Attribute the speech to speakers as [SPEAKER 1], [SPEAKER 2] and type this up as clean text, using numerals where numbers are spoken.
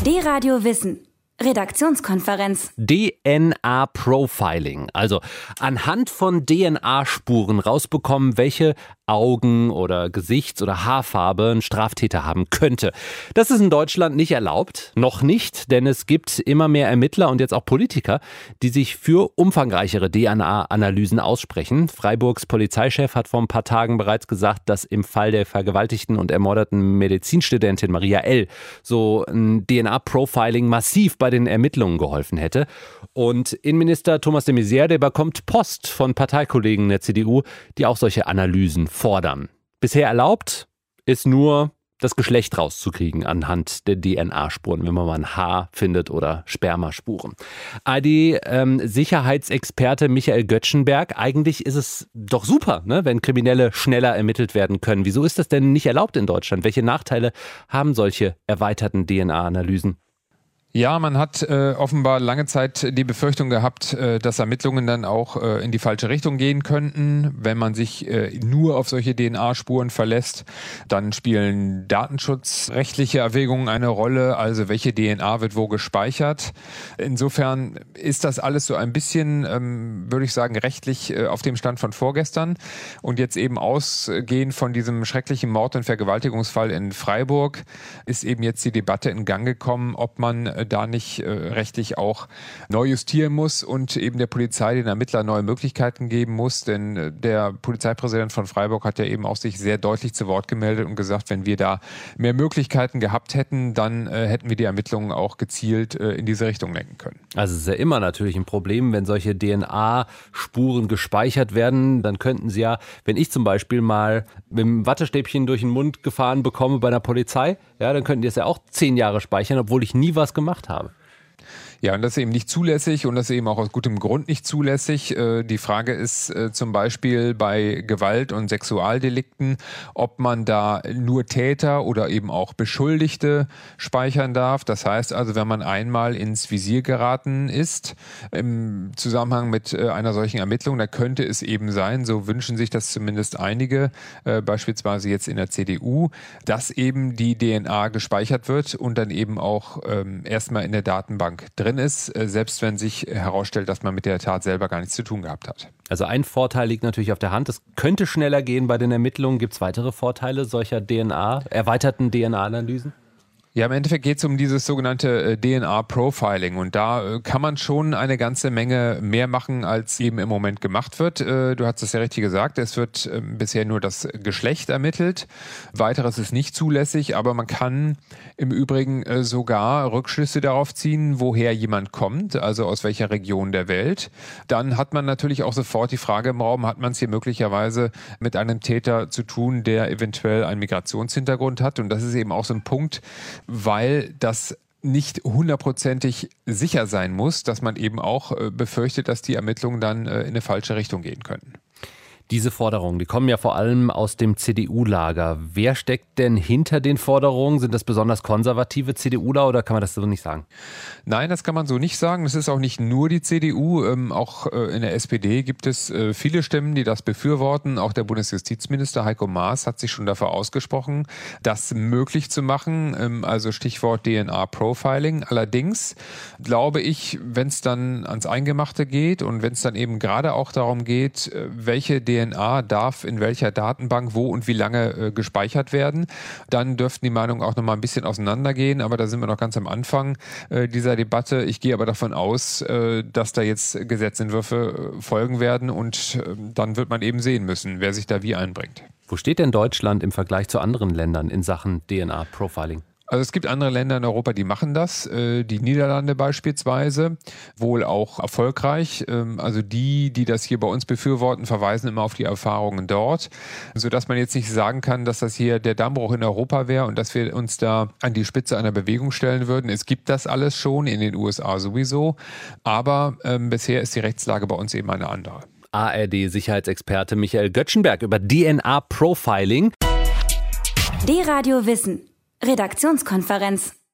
[SPEAKER 1] D-Radio Wissen. Redaktionskonferenz.
[SPEAKER 2] DNA-Profiling, also anhand von DNA-Spuren rausbekommen, welche Augen- oder Gesichts- oder Haarfarbe ein Straftäter haben könnte. Das ist in Deutschland nicht erlaubt, noch nicht, denn es gibt immer mehr Ermittler und jetzt auch Politiker, die sich für umfangreichere DNA-Analysen aussprechen. Freiburgs Polizeichef hat vor ein paar Tagen bereits gesagt, dass im Fall der vergewaltigten und ermordeten Medizinstudentin Maria L. so ein DNA-Profiling massiv bei den Ermittlungen geholfen hätte. Und Innenminister Thomas de Maizière, der bekommt Post von Parteikollegen der CDU, die auch solche Analysen fordern. Bisher erlaubt ist nur das Geschlecht rauszukriegen anhand der DNA-Spuren, wenn man mal ein Haar findet oder Spermaspuren. ARD-Sicherheitsexperte Michael Göttschenberg, eigentlich ist es doch super, ne, wenn Kriminelle schneller ermittelt werden können. Wieso ist das denn nicht erlaubt in Deutschland? Welche Nachteile haben solche erweiterten DNA-Analysen?
[SPEAKER 3] Ja, man hat offenbar lange Zeit die Befürchtung gehabt, dass Ermittlungen dann auch in die falsche Richtung gehen könnten. Wenn man sich nur auf solche DNA-Spuren verlässt, dann spielen datenschutzrechtliche Erwägungen eine Rolle. Also welche DNA wird wo gespeichert? Insofern ist das alles so ein bisschen, würde ich sagen, rechtlich auf dem Stand von vorgestern. Und jetzt eben ausgehend von diesem schrecklichen Mord- und Vergewaltigungsfall in Freiburg ist eben jetzt die Debatte in Gang gekommen, ob man da nicht rechtlich auch neu justieren muss und eben der Polizei, den Ermittlern neue Möglichkeiten geben muss. Denn der Polizeipräsident von Freiburg hat ja eben auch sich sehr deutlich zu Wort gemeldet und gesagt, wenn wir da mehr Möglichkeiten gehabt hätten, dann hätten wir die Ermittlungen auch gezielt in diese Richtung lenken können.
[SPEAKER 2] Also es ist ja immer natürlich ein Problem, wenn solche DNA-Spuren gespeichert werden, dann könnten sie ja, wenn ich zum Beispiel mal mit dem Wattestäbchen durch den Mund gefahren bekomme bei einer Polizei, ja, dann könnten die es ja auch 10 Jahre speichern, obwohl ich nie was gemacht habe.
[SPEAKER 3] Ja, und das ist eben nicht zulässig und das ist eben auch aus gutem Grund nicht zulässig. Die Frage ist zum Beispiel bei Gewalt- und Sexualdelikten, ob man da nur Täter oder eben auch Beschuldigte speichern darf. Das heißt also, wenn man einmal ins Visier geraten ist im Zusammenhang mit einer solchen Ermittlung, da könnte es eben sein, so wünschen sich das zumindest einige, beispielsweise jetzt in der CDU, dass eben die DNA gespeichert wird und dann eben auch erstmal in der Datenbank drin ist, selbst wenn sich herausstellt, dass man mit der Tat selber gar nichts zu tun gehabt hat.
[SPEAKER 2] Also ein Vorteil liegt natürlich auf der Hand. Es könnte schneller gehen bei den Ermittlungen. Gibt es weitere Vorteile solcher erweiterten DNA-Analysen?
[SPEAKER 3] Ja, im Endeffekt geht es um dieses sogenannte DNA-Profiling und da kann man schon eine ganze Menge mehr machen, als eben im Moment gemacht wird. Du hast es ja richtig gesagt, es wird bisher nur das Geschlecht ermittelt. Weiteres ist nicht zulässig, aber man kann im Übrigen sogar Rückschlüsse darauf ziehen, woher jemand kommt, also aus welcher Region der Welt. Dann hat man natürlich auch sofort die Frage im Raum, hat man es hier möglicherweise mit einem Täter zu tun, der eventuell einen Migrationshintergrund hat, und das ist eben auch so ein Punkt, weil das nicht hundertprozentig sicher sein muss, dass man eben auch befürchtet, dass die Ermittlungen dann in eine falsche Richtung gehen könnten.
[SPEAKER 2] Diese Forderungen, die kommen ja vor allem aus dem CDU-Lager. Wer steckt denn hinter den Forderungen? Sind das besonders konservative CDUler oder kann man das so nicht sagen?
[SPEAKER 3] Nein, das kann man so nicht sagen. Es ist auch nicht nur die CDU. Auch in der SPD gibt es viele Stimmen, die das befürworten. Auch der Bundesjustizminister Heiko Maas hat sich schon dafür ausgesprochen, das möglich zu machen. Also Stichwort DNA-Profiling. Allerdings glaube ich, wenn es dann ans Eingemachte geht und wenn es dann eben gerade auch darum geht, welche DNA darf in welcher Datenbank wo und wie lange gespeichert werden, dann dürften die Meinungen auch noch mal ein bisschen auseinandergehen, aber da sind wir noch ganz am Anfang dieser Debatte. Ich gehe aber davon aus, dass da jetzt Gesetzentwürfe folgen werden und dann wird man eben sehen müssen, wer sich da wie einbringt.
[SPEAKER 2] Wo steht denn Deutschland im Vergleich zu anderen Ländern in Sachen DNA-Profiling?
[SPEAKER 3] Also es gibt andere Länder in Europa, die machen das, die Niederlande beispielsweise, wohl auch erfolgreich. Also die das hier bei uns befürworten, verweisen immer auf die Erfahrungen dort, sodass man jetzt nicht sagen kann, dass das hier der Dammbruch in Europa wäre und dass wir uns da an die Spitze einer Bewegung stellen würden. Es gibt das alles schon, in den USA sowieso, aber bisher ist die Rechtslage bei uns eben eine andere.
[SPEAKER 2] ARD-Sicherheitsexperte Michael Göttschenberg über DNA-Profiling.
[SPEAKER 1] D-Radio Wissen. Redaktionskonferenz.